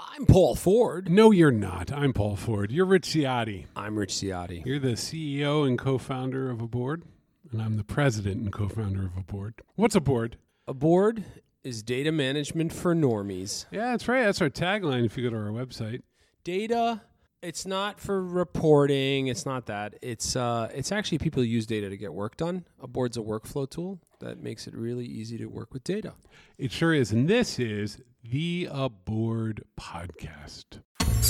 I'm Paul Ford. No, you're not. I'm Paul Ford. You're Rich Ciotti. I'm Rich Ciotti. You're the CEO and co-founder of a board, and I'm the president and co-founder of a board. What's a board? A board is data management for normies. Yeah, that's right. That's our tagline if you go to our website. Data, it's not for reporting. It's not that. It's actually people use data to get work done. A board's a workflow tool that makes it really easy to work with data. It sure is. And this is the Aboard Podcast.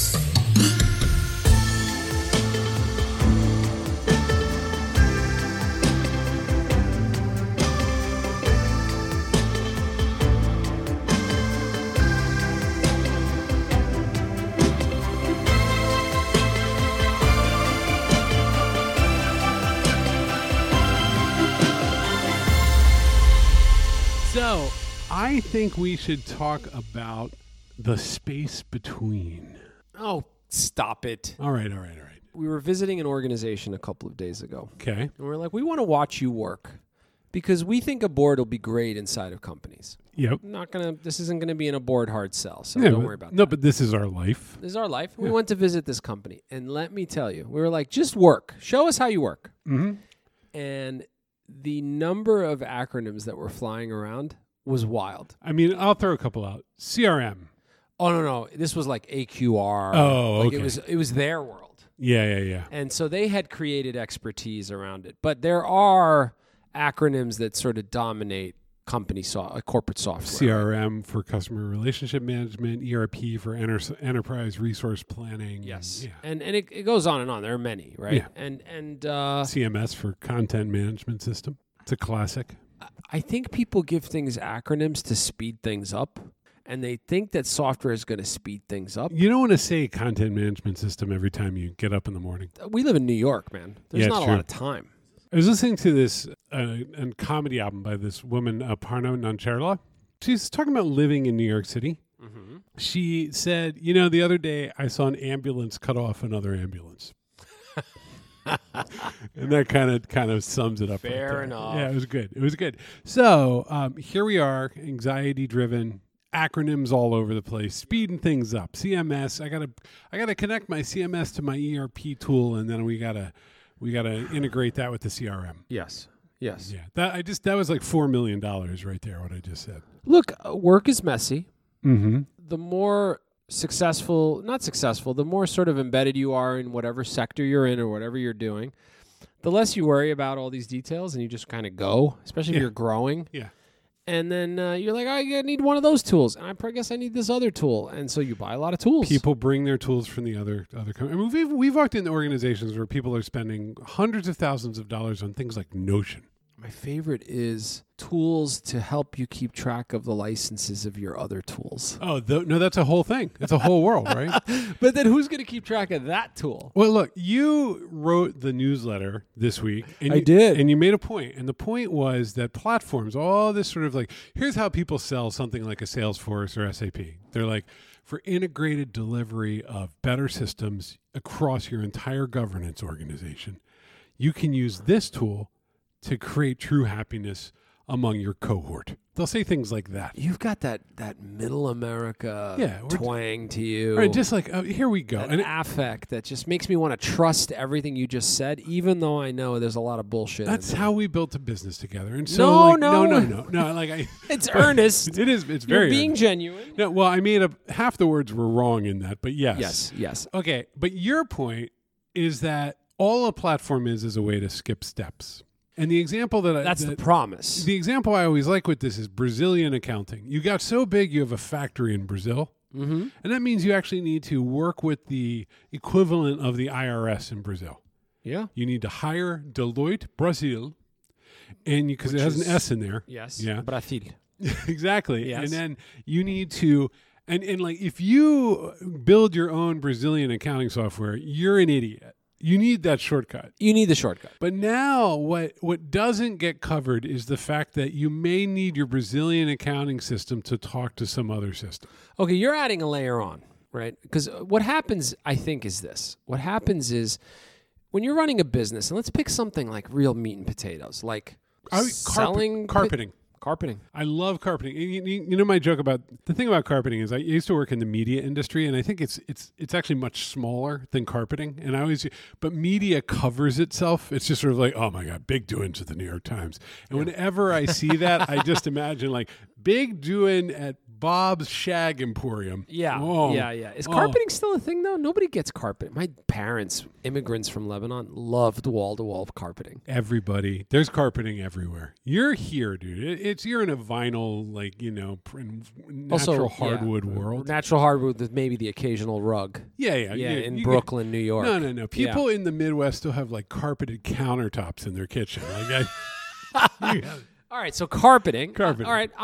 So, I think we should talk about the space between. Oh, stop it. All right. We were visiting an organization a couple of days ago. Okay. And we're like, we want to watch you work because we think a board will be great inside of companies. Yep. This isn't going to be in a board hard sell, so don't worry about that. No, but this is our life. This is our life. We went to visit this company, and let me tell you, we were like, just work. Show us how you work. Mm-hmm. And the number of acronyms that were flying around was wild. I mean, I'll throw a couple out. CRM. Oh, no. This was like AQR. Oh, like okay. It was their world. Yeah. And so they had created expertise around it. But there are acronyms that sort of dominate corporate software. CRM for customer relationship management, ERP for enterprise resource planning. Yes. Yeah. And it goes on and on. There are many, right? Yeah. And CMS for content management system. It's a classic. I think people give things acronyms to speed things up, and they think that software is going to speed things up. You don't want to say content management system every time you get up in the morning. We live in New York, man. There's not a lot of time. I was listening to this a comedy album by this woman, Parno Nancherla. She's talking about living in New York City. Mm-hmm. She said, the other day I saw an ambulance cut off another ambulance. And that kind of sums it up. Fair enough. Yeah, it was good. So here we are, anxiety-driven, acronyms all over the place, speeding things up. CMS. I gotta connect my CMS to my ERP tool, and then we gotta integrate that with the CRM. Yes. Yeah. That was like $4 million right there. What I just said. Look, work is messy. Mm-hmm. The more the more sort of embedded you are in whatever sector you're in or whatever you're doing, the less you worry about all these details and you just kind of go, especially if you're growing. Yeah. And then you're like, I need one of those tools, and I guess I need this other tool, and so you buy a lot of tools. People bring their tools from the other companies. I mean, we've walked into organizations where people are spending hundreds of thousands of dollars on things like Notion. My favorite is tools to help you keep track of the licenses of your other tools. Oh, no, that's a whole thing. That's a whole world, right? But then who's going to keep track of that tool? Well, look, you wrote the newsletter this week. And I did. And you made a point. And the point was that platforms, all this sort of like, here's how people sell something like a Salesforce or SAP. They're like, for integrated delivery of better systems across your entire governance organization, you can use this tool to create true happiness among your cohort. They'll say things like that. You've got that middle America twang to you. Right, just like, here we go. An affect that just makes me want to trust everything you just said, even though I know there's a lot of bullshit. That's how we built a business together. And so no. Like it's earnest. It is. It's very. You're being earnest. genuine. No, well, I made half the words were wrong in that, but yes. Yes. Okay, but your point is that all a platform is a way to skip steps. And the example that's the promise. The example I always like with this is Brazilian accounting. You got so big, you have a factory in Brazil. Mm-hmm. And that means you actually need to work with the equivalent of the IRS in Brazil. Yeah. You need to hire Deloitte Brazil, and because it has an S in there. Yes. Yeah. Brazil. Exactly. Yes. And then you need to, and like if you build your own Brazilian accounting software, you're an idiot. You need that shortcut. You need the shortcut. But now what doesn't get covered is the fact that you may need your Brazilian accounting system to talk to some other system. Okay, you're adding a layer on, right? Because what happens, I think, is this. What happens is when you're running a business, and let's pick something like real meat and potatoes, like Carpeting. Carpeting. I love carpeting. You know my joke about the thing about carpeting is I used to work in the media industry, and I think it's actually much smaller than carpeting. And but media covers itself. It's just sort of like, oh my God, big doings at the New York Times. And whenever I see that, I just imagine like big doing at Bob's Shag Emporium. Yeah, Oh. yeah. Is carpeting still a thing though? Nobody gets carpet. My parents, immigrants from Lebanon, loved wall-to-wall carpeting. Everybody, there's carpeting everywhere. You're here, dude. You're in a vinyl, like, natural hardwood world. Natural hardwood with maybe the occasional rug. Yeah. In Brooklyn, New York. No. People in the Midwest still have like carpeted countertops in their kitchen. Like All right, so carpeting. Carpeting. All right,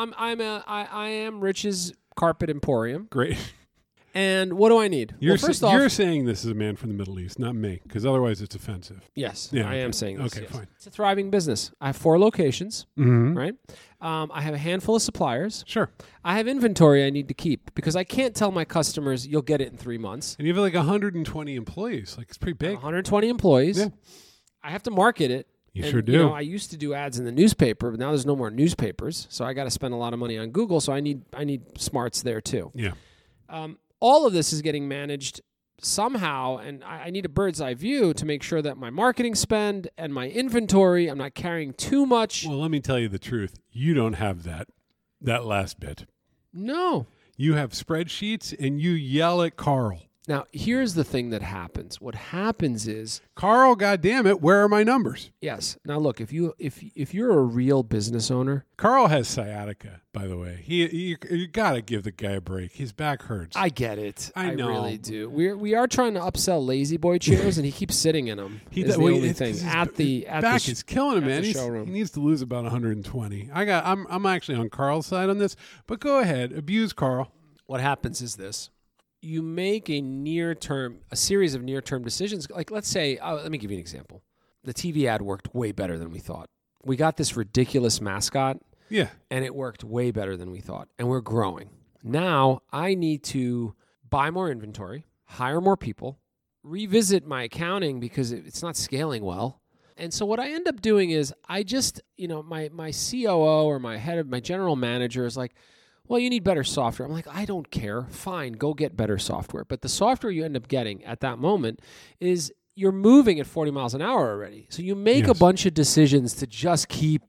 I am Rich's Carpet Emporium. Great. And what do I need? First off, you're saying this is a man from the Middle East, not me, because otherwise it's offensive. yes, Yeah, I am okay. saying this. Okay, yes. fine. It's a thriving business. I have 4 locations, Mm-hmm. right? I have a handful of suppliers. Sure. I have inventory I need to keep because I can't tell my customers you'll get it in 3 months. And you have like 120 employees. Like, it's pretty I have big. 120 employees. Yeah. I have to market it. You And, sure do. I used to do ads in the newspaper, but now there's no more newspapers, so I got to spend a lot of money on Google. So I need smarts there too. Yeah. All of this is getting managed somehow, and I need a bird's eye view to make sure that my marketing spend and my inventory, I'm not carrying too much. Well, let me tell you the truth. You don't have that last bit. No. You have spreadsheets, and you yell at Carl. Now, here's the thing that happens. What happens is, Carl, goddammit, where are my numbers? yes. Now, look, if you're a real business owner, Carl has sciatica, by the way. You got to give the guy a break. His back hurts. I get it. I know. really do. We are trying to upsell Lazy Boy chairs, and he keeps sitting in them. Is the only thing his at the back is killing him, at man. the He showroom. needs to lose about 120. I'm actually on Carl's side on this, but go ahead, abuse Carl. What happens is this. You make a series of near-term decisions. Like, let's say, let me give you an example. The TV ad worked way better than we thought. We got this ridiculous mascot, Yeah. and it worked way better than we thought, and we're growing. Now, I need to buy more inventory, hire more people, revisit my accounting because it's not scaling well. And so what I end up doing is I just, my COO or my general manager is like, well, you need better software. I'm like, I don't care. Fine, go get better software. But the software you end up getting at that moment is you're moving at 40 miles an hour already. So you make a bunch of decisions to just keep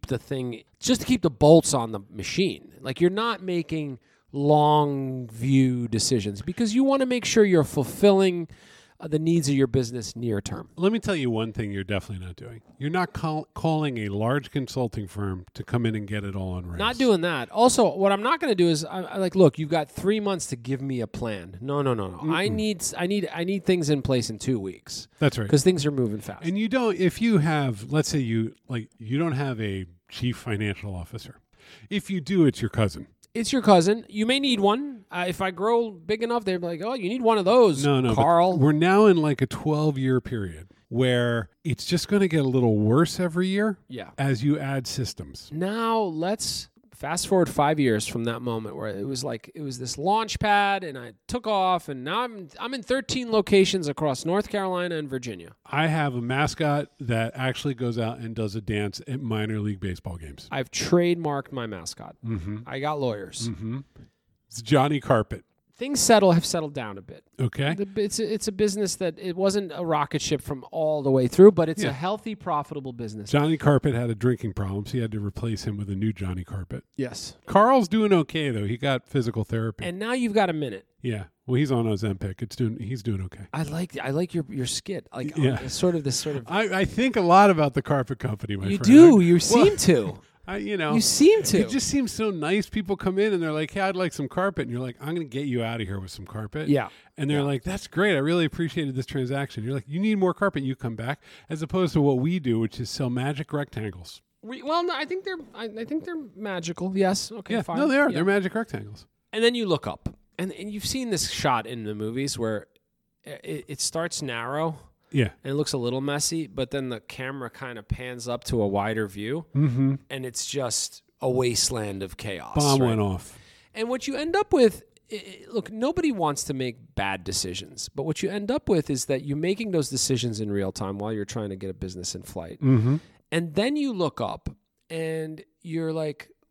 the bolts on the machine. Like, you're not making long view decisions because you want to make sure you're fulfilling the needs of your business near term. Let me tell you one thing you're definitely not doing. You're not calling a large consulting firm to come in and get it all on rails. Not doing that. Also, what I'm not going to do is I like, look, you've got 3 months to give me a plan. No. Mm-mm. I need things in place in 2 weeks. That's right. Because things are moving fast. And you don't, if you have, let's say you don't have a chief financial officer. If you do, it's your cousin. It's your cousin. You may need one. If I grow big enough, they're like, oh, you need one of those, No, Carl. We're now in like a 12-year period where it's just going to get a little worse every year as you add systems. Now let's fast forward 5 years from that moment where it was this launch pad and I took off, and now I'm in 13 locations across North Carolina and Virginia. I have a mascot that actually goes out and does a dance at minor league baseball games. I've trademarked my mascot. Mm-hmm. I got lawyers. Mm-hmm. It's Johnny Carpet. Things have settled down a bit. Okay. It's a business that it wasn't a rocket ship from all the way through, but it's a healthy, profitable business. Johnny Carpet had a drinking problem, so he had to replace him with a new Johnny Carpet. Yes. Carl's doing okay, though. He got physical therapy. And now you've got a minute. Yeah. Well, he's on Ozempic. He's doing okay. I like your skit. Like, this sort of. I think a lot about the carpet company, my you friend. do. You seem to. You seem to. It just seems so nice. People come in and they're like, hey, I'd like some carpet. And you're like, I'm going to get you out of here with some carpet. Yeah. And they're like, that's great. I really appreciated this transaction. You're like, you need more carpet. You come back. As opposed to what we do, which is sell magic rectangles. No, I think they're magical. Yes. Okay, yeah, fine. No, they are. Yeah. They're magic rectangles. And then you look up. And you've seen this shot in the movies where it starts narrow. Yeah. And it looks a little messy, but then the camera kind of pans up to a wider view. Mm-hmm. And it's just a wasteland of chaos. Bomb went off. And what you end up with, look, nobody wants to make bad decisions. But what you end up with is that you're making those decisions in real time while you're trying to get a business in flight. Mm-hmm. And then you look up and you're like,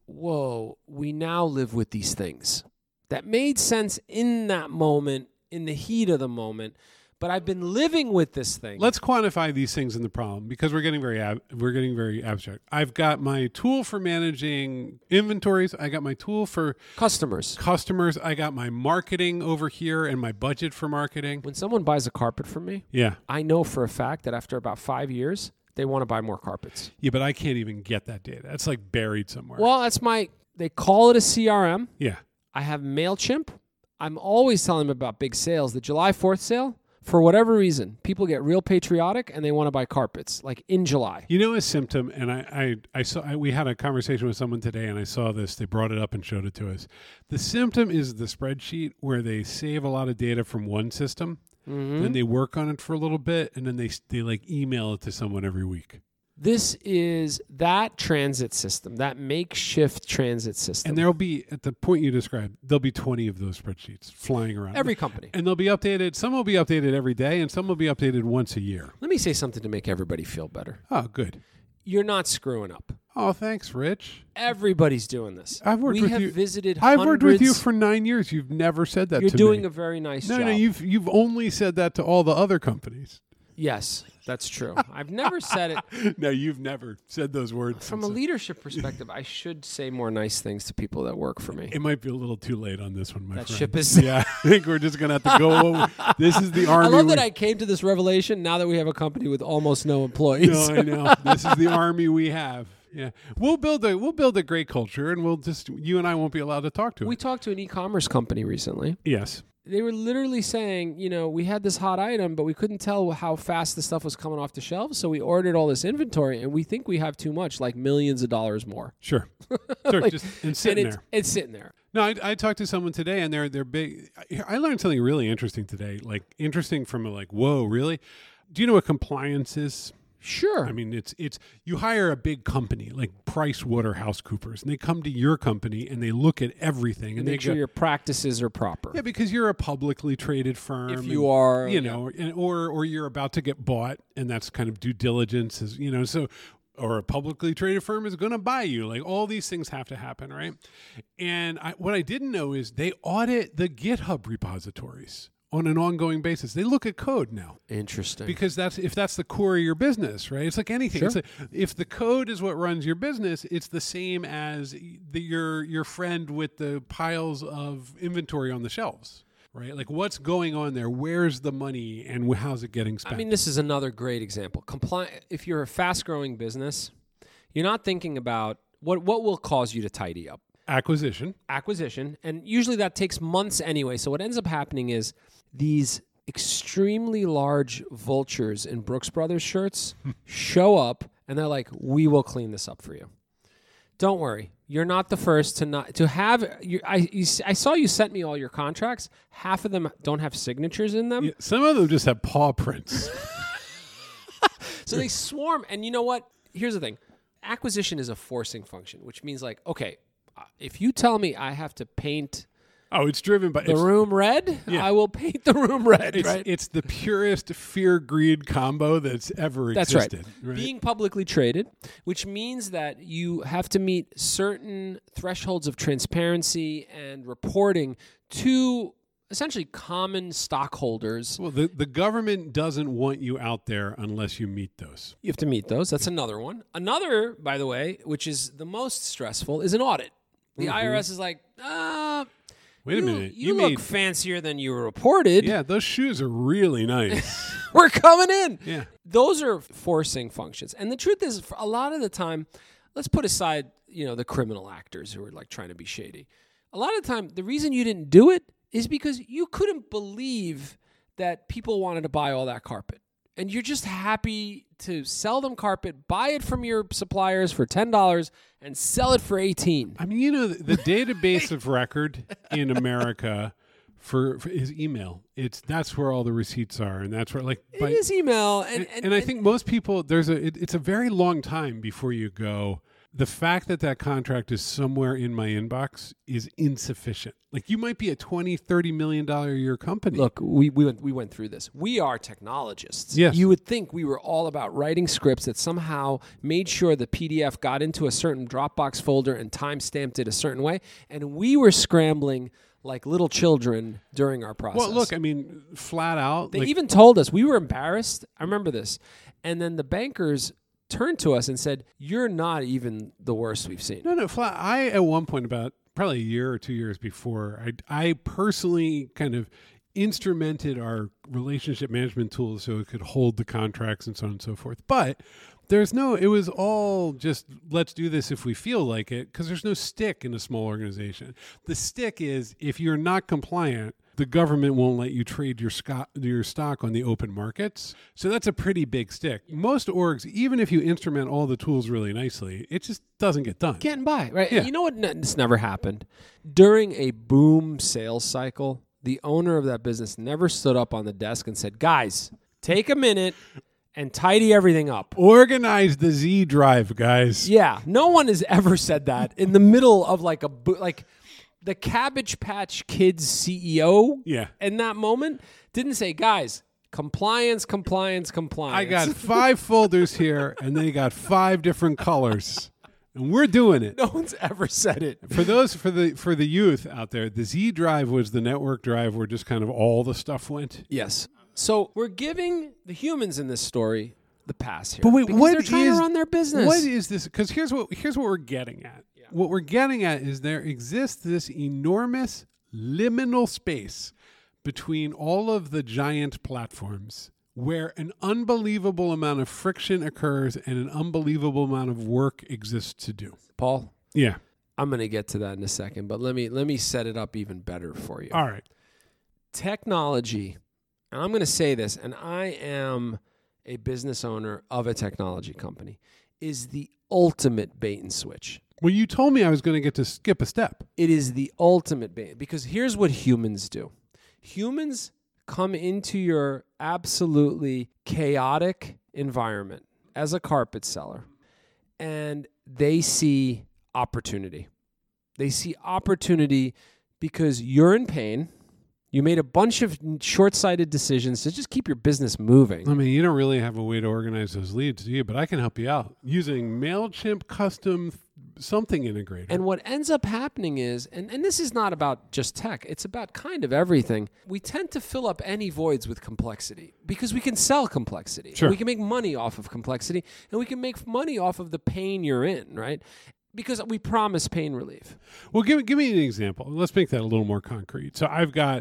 whoa, we now live with these things. That made sense in that moment, in the heat of the moment. But I've been living with this thing. Let's quantify these things in the problem because we're getting very abstract. I've got my tool for managing inventories. I got my tool for customers. I got my marketing over here and my budget for marketing. When someone buys a carpet from me, I know for a fact that after about 5 years, they want to buy more carpets. Yeah, but I can't even get that data. That's like buried somewhere. Well, they call it a CRM. Yeah. I have MailChimp. I'm always telling them about big sales. The July 4th sale, for whatever reason, people get real patriotic and they want to buy carpets, like in July. You know a symptom, and I saw. We had a conversation with someone today, and I saw this. They brought it up and showed it to us. The symptom is the spreadsheet where they save a lot of data from one system, then they work on it for a little bit, and then they like email it to someone every week. This is that transit system, that makeshift transit system. And there'll be, at the point you described, there'll be 20 of those spreadsheets flying around. Every company. And they'll be updated. Some will be updated every day, and some will be updated once a year. Let me say something to make everybody feel better. Oh, good. You're not screwing up. Oh, thanks, Rich. Everybody's doing this. I've worked with you. Visited I've hundreds. worked with you for 9 years. You've never said that to me. You're doing a very nice job. No, you've only said that to all the other companies. Yes, that's true. I've never said it. No, you've never said those words. From a leadership perspective, I should say more nice things to people that work for me. It might be a little too late on this one, my friend. That ship is... Yeah, I think we're just going to have to go. This is the Army. I love that I came to this revelation now that we have a company with almost no employees. No, I know. This is the Army we have. Yeah, we'll build a great culture, and you and I won't be allowed to talk to it. We talked to an e-commerce company recently. Yes. They were literally saying, we had this hot item, but we couldn't tell how fast the stuff was coming off the shelves, so we ordered all this inventory, and we think we have too much, like millions of dollars more. Sure. Just sitting there. It's sitting there. No, I talked to someone today, and they're big. I learned something really interesting today, like interesting from a like, whoa, really? Do you know what compliance is? Sure. I mean, it's you hire a big company like PricewaterhouseCoopers, and they come to your company and they look at everything and make sure your practices are proper. Yeah, because you're a publicly traded firm. If you are, or you're about to get bought, and that's kind of due diligence, or a publicly traded firm is going to buy you. Like all these things have to happen, right? And what I didn't know is they audit the GitHub repositories on an ongoing basis. They look at code now. Interesting. Because if that's the core of your business, right? It's like anything. Sure. It's like, if the code is what runs your business, it's the same as your friend with the piles of inventory on the shelves, right? Like what's going on there? Where's the money and how's it getting spent? I mean, this is another great example. If you're a fast-growing business, you're not thinking about what will cause you to tidy up. Acquisition. And usually that takes months anyway. So what ends up happening is these extremely large vultures in Brooks Brothers shirts show up and they're like, we will clean this up for you. Don't worry. You're not the first to have. I saw you sent me all your contracts. Half of them don't have signatures in them. Yeah, some of them just have paw prints. So they swarm. And you know what? Here's the thing. Acquisition is a forcing function, which means like, okay, if you tell me I have to paint it's driven by the room red, I will paint the room red, right? It's the purest fear-greed combo that's ever existed. That's right. Being publicly traded, which means that you have to meet certain thresholds of transparency and reporting to essentially common stockholders. Well, the government doesn't want you out there unless you meet those. You have to meet those. That's another one. Another, by the way, which is the most stressful, is an audit. The IRS is like, wait a minute. You look fancier than you reported. Yeah, those shoes are really nice. We're coming in. Yeah. Those are forcing functions. And the truth is, a lot of the time, let's put aside, the criminal actors who are like trying to be shady. A lot of the time, the reason you didn't do it is because you couldn't believe that people wanted to buy all that carpet. And you're just happy to sell them carpet, buy it from your suppliers for $10 and sell it for $18. I mean, the database of record in America for is email. That's where all the receipts are, and that's where it is email. And I think most people it's a very long time before you go, the fact that that contract is somewhere in my inbox is insufficient. Like, you might be a $20-30 million a year company. Look, we went through this. We are technologists. Yes. You would think we were all about writing scripts that somehow made sure the PDF got into a certain Dropbox folder and time-stamped it a certain way, and we were scrambling like little children during our process. Well, look, I mean, flat out. They even told us, we were embarrassed. I remember this. And then the bankers turned to us and said, "You're not even the worst we've seen." No, flat. I, at one point, about probably a year or 2 years before, I personally kind of instrumented our relationship management tools so it could hold the contracts and so on and so forth. But it was all just, let's do this if we feel like it, because there's no stick in a small organization. The stick is, if you're not compliant, the government won't let you trade your stock on the open markets. So that's a pretty big stick. Most orgs, even if you instrument all the tools really nicely, it just doesn't get done. Getting by, right? Yeah. You know what? This never happened. During a boom sales cycle, the owner of that business never stood up on the desk and said, "Guys, take a minute and tidy everything up. Organize the Z drive, guys." Yeah, no one has ever said that in the middle of like the Cabbage Patch Kids CEO. Yeah. In that moment, didn't say, "Guys, compliance." I got 5 folders here, and they got 5 different colors, and we're doing it. No one's ever said it. For the youth out there, the Z drive was the network drive where just kind of all the stuff went. Yes. So we're giving the humans in this story the pass here. But wait, because they're trying to run their business. What is this? Because here's what we're getting at. Yeah. What we're getting at is there exists this enormous liminal space between all of the giant platforms where an unbelievable amount of friction occurs and an unbelievable amount of work exists to do. Paul? Yeah. I'm going to get to that in a second, but let me set it up even better for you. All right. Technology, and I'm going to say this, and I am a business owner of a technology company, is the ultimate bait and switch. Well, you told me I was going to get to skip a step. It is the ultimate bait, because here's what humans do. Humans come into your absolutely chaotic environment as a carpet seller, and they see opportunity. They see opportunity because you're in pain. You made a bunch of short-sighted decisions to just keep your business moving. I mean, you don't really have a way to organize those leads, do you? But I can help you out using MailChimp custom something integrator. And what ends up happening is, and this is not about just tech, it's about kind of everything. We tend to fill up any voids with complexity because we can sell complexity. Sure. We can make money off of complexity, and we can make money off of the pain you're in, right? Because we promise pain relief. Well, give me an example. Let's make that a little more concrete. So I've got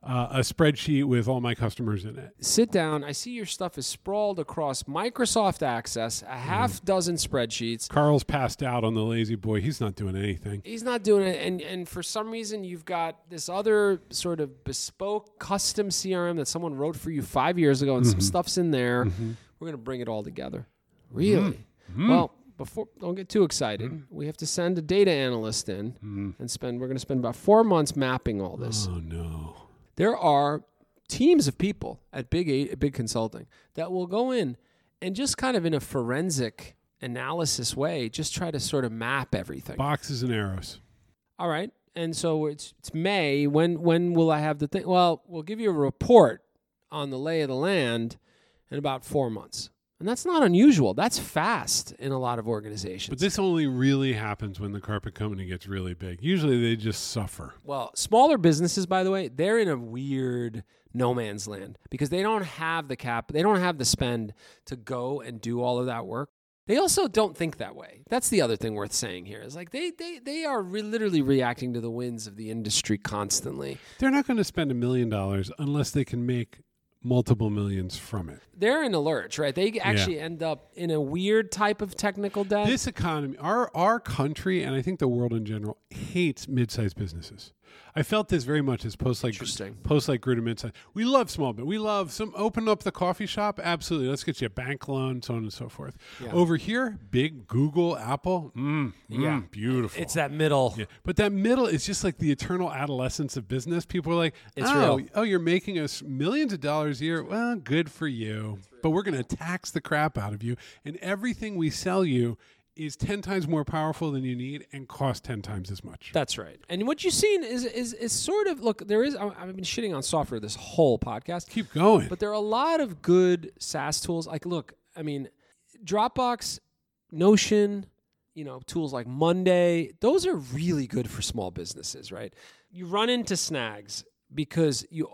a spreadsheet with all my customers in it. Sit down. I see your stuff is sprawled across Microsoft Access, a half dozen spreadsheets. Carl's passed out on the lazy boy. He's not doing anything. He's not doing it. And for some reason, you've got this other sort of bespoke custom CRM that someone wrote for you 5 years ago, and some stuff's in there. We're going to bring it all together. Really? Well, don't get too excited. We have to send a data analyst in and we're going to spend about 4 months mapping all this. Oh, no. There are teams of people at Big Consulting that will go in and just kind of in a forensic analysis way, just try to sort of map everything. Boxes and arrows. All right. And so it's May. When will I have the thing? Well, we'll give you a report on the lay of the land in about 4 months. And that's not unusual. That's fast in a lot of organizations. But this only really happens when the carpet company gets really big. Usually they just suffer. Well, smaller businesses, by the way, they're in a weird no man's land because they don't have the cap, they don't have the spend to go and do all of that work. They also don't think that way. That's the other thing worth saying here is like they are literally reacting to the winds of the industry constantly. They're not going to spend $1 million unless they can make multiple millions from it. They're in a lurch, right? They actually end up in a weird type of technical debt. This economy, our country, and I think the world in general, hates mid-sized businesses. I felt this very much as posts like grew to mid-size. We love small, but we love open up the coffee shop. Absolutely. Let's get you a bank loan, so on and so forth. Yeah. Over here, big Google, Apple. Beautiful. It's that middle. Yeah. But that middle is just like the eternal adolescence of business. People are like, it's real. Oh, you're making us millions of dollars a year. Well, good for you. But we're going to tax the crap out of you. And everything we sell you is 10 times more powerful than you need and costs 10 times as much. That's right. And what you've seen is sort of, look, there is, I've been shitting on software this whole podcast. Keep going. But there are a lot of good SaaS tools. Like, look, I mean, Dropbox, Notion, tools like Monday, those are really good for small businesses, right? You run into snags because you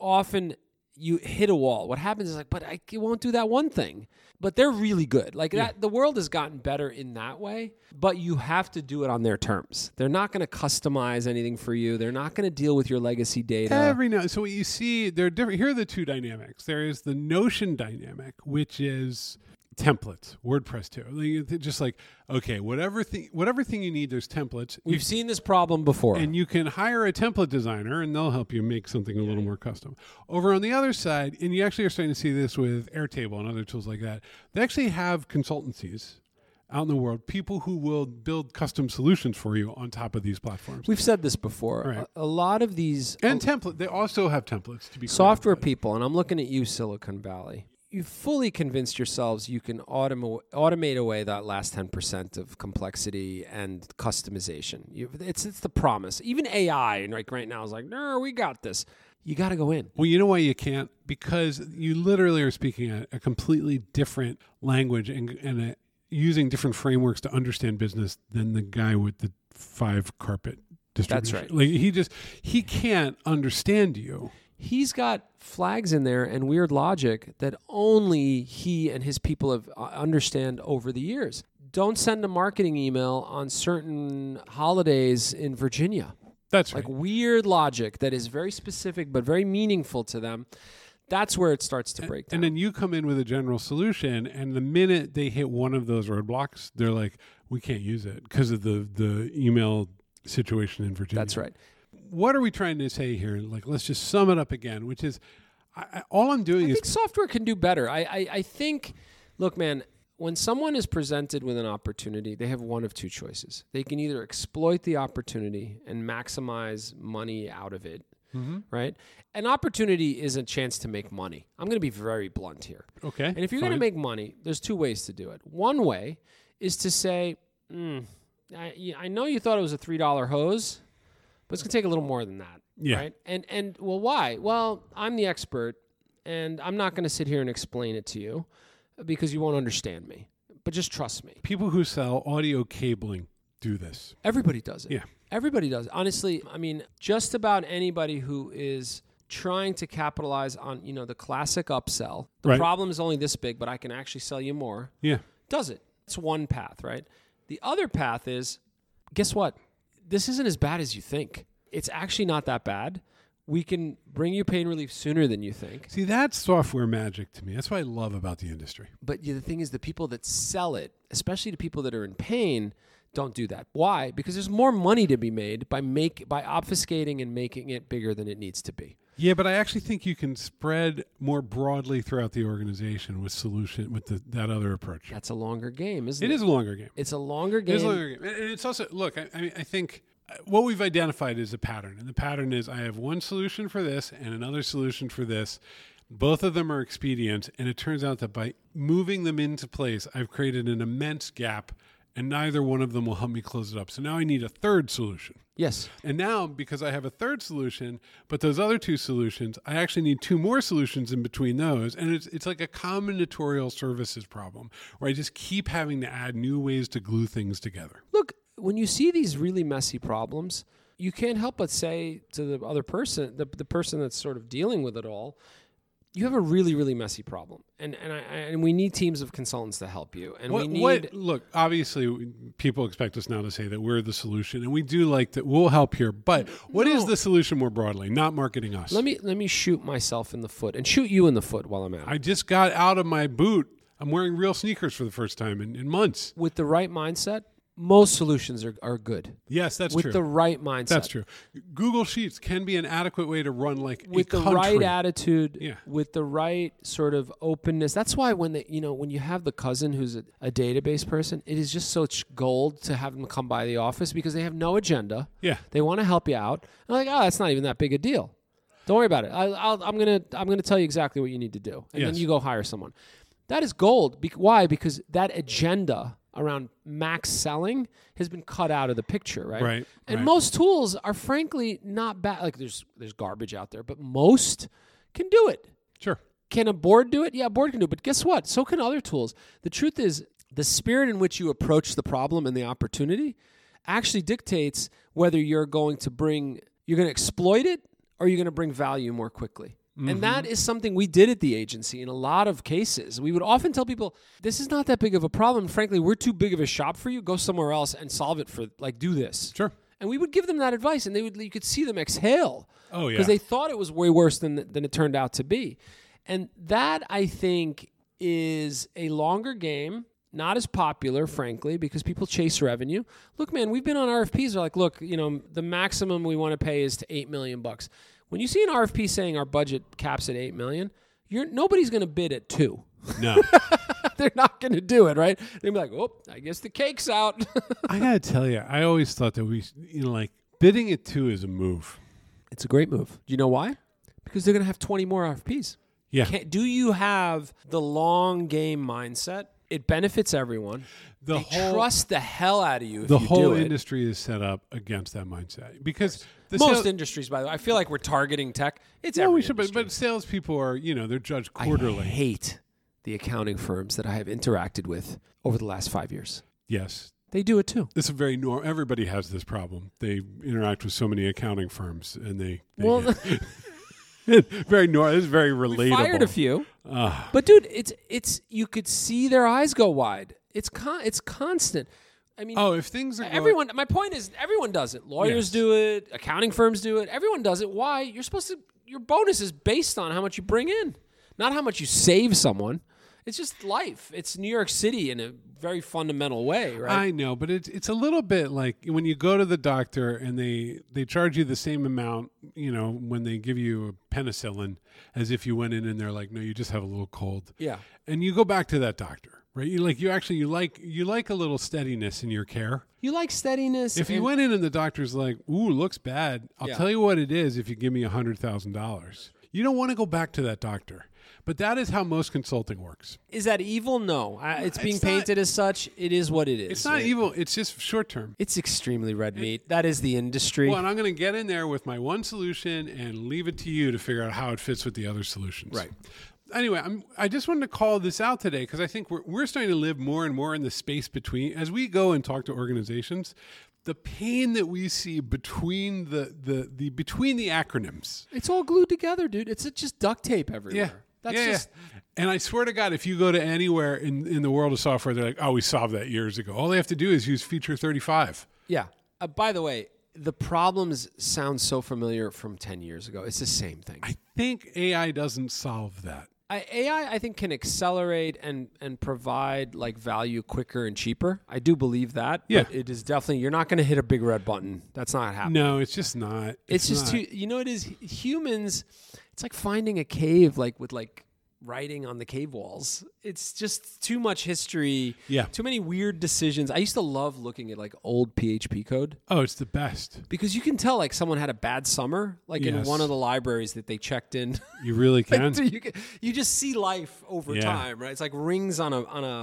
hit a wall. What happens is but I won't do that one thing. But they're really good. Like that, the world has gotten better in that way, but you have to do it on their terms. They're not going to customize anything for you. They're not going to deal with your legacy data. So what you see, they're different. Here are the two dynamics. There is the Notion dynamic, which is templates, WordPress too. Just like, okay, whatever thing you need, there's templates. We've seen this problem before. And you can hire a template designer and they'll help you make something a little more custom. Over on the other side, and you actually are starting to see this with Airtable and other tools like that, they actually have consultancies out in the world, people who will build custom solutions for you on top of these platforms. We've said this before. Right. A lot of these... And they also have templates to be software people, and I'm looking at you, Silicon Valley. You've fully convinced yourselves you can automate away that last 10% of complexity and customization. It's the promise. Even AI, right now, is like, no, we got this. You got to go in. Well, you know why you can't? Because you literally are speaking a completely different language and using different frameworks to understand business than the guy with the 5 carpet distribution. That's right. Like he can't understand you. He's got flags in there and weird logic that only he and his people have understand over the years. Don't send a marketing email on certain holidays in Virginia. That's right. Like weird logic that is very specific but very meaningful to them. That's where it starts to break down. And then you come in with a general solution, and the minute they hit one of those roadblocks, they're like, we can't use it because of the email situation in Virginia. That's right. What are we trying to say here? Like, let's just sum it up again, which is all I'm doing is... I think software can do better. I think, look, man, when someone is presented with an opportunity, they have one of two choices. They can either exploit the opportunity and maximize money out of it, right? An opportunity is a chance to make money. I'm going to be very blunt here. Okay. And if you're going to make money, there's two ways to do it. One way is to say, I know you thought it was a $3 hose, but it's going to take a little more than that. Yeah. Right? And well, why? Well, I'm the expert, and I'm not going to sit here and explain it to you because you won't understand me. But just trust me. People who sell audio cabling do this. Everybody does it. Yeah. Everybody does. Honestly, I mean, just about anybody who is trying to capitalize on, the classic upsell. The problem is only this big, but I can actually sell you more. Yeah. Does it. It's one path, right? The other path is, guess what? This isn't as bad as you think. It's actually not that bad. We can bring you pain relief sooner than you think. See, that's software magic to me. That's what I love about the industry. But the thing is, the people that sell it, especially to people that are in pain, don't do that. Why? Because there's more money to be made by obfuscating and making it bigger than it needs to be. Yeah, but I actually think you can spread more broadly throughout the organization with that other approach. That's a longer game, isn't it? It is a longer game. It's a longer game. It is a longer game. And it's also, look, I think what we've identified is a pattern. And the pattern is I have one solution for this and another solution for this. Both of them are expedient. And it turns out that by moving them into place, I've created an immense gap, and neither one of them will help me close it up. So now I need a third solution. Yes. And now, because I have a third solution, but those other two solutions, I actually need 2 more solutions in between those. And it's like a combinatorial services problem where I just keep having to add new ways to glue things together. Look, when you see these really messy problems, you can't help but say to the other person, the person that's sort of dealing with it all, you have a really, really messy problem, and we need teams of consultants to help you. And look, obviously, people expect us now to say that we're the solution, and we do like that. We'll help here, but what is the solution more broadly? Not marketing us. Let me shoot myself in the foot and shoot you in the foot while I'm at it. I just got out of my boot. I'm wearing real sneakers for the first time in months. With the right mindset, most solutions are good. Yes, that's true. With the right mindset. That's true. Google Sheets can be an adequate way to run with the country. right attitude, yeah. With the right sort of openness. That's why when you have the cousin who's a database person, it is just such gold to have them come by the office because they have no agenda. Yeah. They want to help you out. And like, that's not even that big a deal. Don't worry about it. I'm gonna tell you exactly what you need to do, and then you go hire someone. That is gold. Why? Because that agenda around max selling has been cut out of the picture, right? Right. And right. most tools are frankly not bad. Like there's garbage out there, but most can do it. Sure. Can a board do it? Yeah, a board can do it. But guess what? So can other tools. The truth is, the spirit in which you approach the problem and the opportunity actually dictates whether you're going to exploit it or you're going to bring value more quickly. Mm-hmm. And that is something we did at the agency in a lot of cases. We would often tell people, this is not that big of a problem. Frankly, we're too big of a shop for you. Go somewhere else and solve it do this. Sure. And we would give them that advice, and you could see them exhale. Oh, yeah. Because they thought it was way worse than it turned out to be. And that, I think, is a longer game, not as popular, frankly, because people chase revenue. Look, man, we've been on RFPs. They're like, look, the maximum we want to pay is to $8 million. When you see an RFP saying our budget caps at $8 million, nobody's going to bid at $2 million. No. They're not going to do it, right? They'll be like, oh, I guess the cake's out. I got to tell you, I always thought that bidding at $2 million is a move. It's a great move. Do you know why? Because they're going to have 20 more RFPs. Yeah. Do you have the long game mindset? It benefits everyone. They trust the hell out of you if you do it. The whole industry is set up against that mindset because most industries, by the way, I feel like we're targeting tech. It's every industry. But salespeople are, they're judged quarterly. I hate the accounting firms that I have interacted with over the last 5 years. Yes. They do it too. It's very normal. Everybody has this problem. They interact with so many accounting firms, and they very normal. It's very relatable. We fired a few, but dude, it's you could see their eyes go wide. It's constant. I mean, if things are everyone. My point is, everyone does it. Lawyers do it. Accounting firms do it. Everyone does it. Why? You're supposed to. Your bonus is based on how much you bring in, not how much you save someone. It's just life. It's New York City in a very fundamental way, right? I know, but it's a little bit like when you go to the doctor and they charge you the same amount, when they give you a penicillin, as if you went in and they're like, no, you just have a little cold. Yeah. And you go back to that doctor, right? You like a little steadiness in your care. You like steadiness. If you went in and the doctor's like, ooh, looks bad, I'll tell you what it is if you give me $100,000. You don't want to go back to that doctor. But that is how most consulting works. Is that evil? No. It's being painted as such. It is what it is. It's not evil. It's just short term. It's extremely red meat. That is the industry. Well, and I'm going to get in there with my one solution and leave it to you to figure out how it fits with the other solutions. Right. Anyway, I just wanted to call this out today because I think we're starting to live more and more in the space between, as we go and talk to organizations, the pain that we see between between the acronyms. It's all glued together, dude. It's just duct tape everywhere. Yeah. And I swear to God, if you go to anywhere in the world of software, they're like, oh, we solved that years ago. All they have to do is use feature 35. Yeah. By the way, the problems sound so familiar from 10 years ago. It's the same thing. I think AI doesn't solve that. AI, I think, can accelerate and provide value quicker and cheaper. I do believe that. Yeah. But it is definitely, you're not going to hit a big red button. That's not happening. No, it's just not. It's just too, it is humans. It's like finding a cave with writing on the cave walls. It's just too much history. Yeah. Too many weird decisions. I used to love looking at old PHP code. Oh, it's the best. Because you can tell someone had a bad summer, in one of the libraries that they checked in. You really can. You just see life over time, right? It's like rings on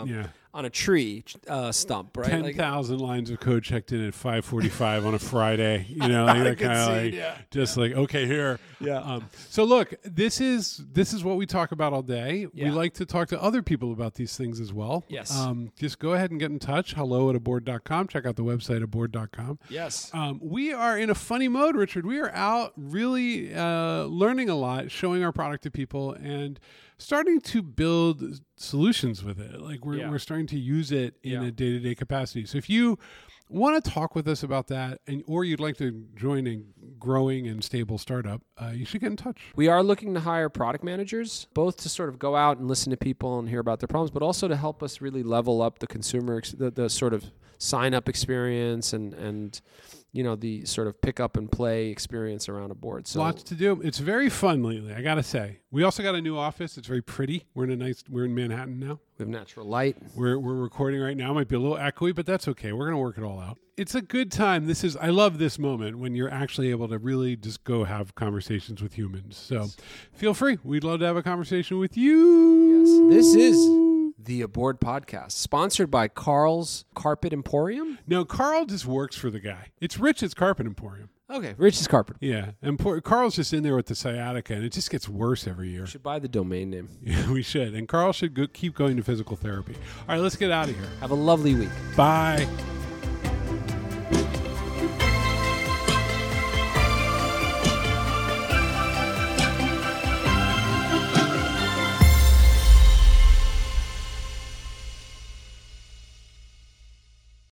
a tree stump, right? 10,000 lines of code checked in at 5:45 on a Friday. That kind of okay, here. Yeah. So look, this is what we talk about all day. Yeah. We like to talk to other people about these things as well. Yes. Just go ahead and get in touch. hello@aboard.com. Check out the website aboard.com. Yes. We are in a funny mode, Richard. We are out really learning a lot, showing our product to people, and starting to build solutions with it. We're starting to use it in a day-to-day capacity. So if you want to talk with us about that, or you'd like to join a growing and stable startup, you should get in touch. We are looking to hire product managers, both to sort of go out and listen to people and hear about their problems, but also to help us really level up the consumer, the sort of sign-up experience and the sort of pick up and play experience around a board. So lots to do. It's very fun lately, I got to say. We also got a new office. It's very pretty. We're in Manhattan now. We have natural light. We're recording right now. It might be a little echoey, but that's okay. We're going to work it all out. It's a good time. I love this moment when you're actually able to really just go have conversations with humans. So feel free. We'd love to have a conversation with you. Yes. This is The Aboard Podcast, sponsored by Carl's Carpet Emporium. No, Carl just works for the guy. It's Rich's Carpet Emporium. Okay, Rich's Carpet. Yeah, and Carl's just in there with the sciatica, and it just gets worse every year. We should buy the domain name. Yeah, we should. And Carl should keep going to physical therapy. All right, let's get out of here. Have a lovely week. Bye.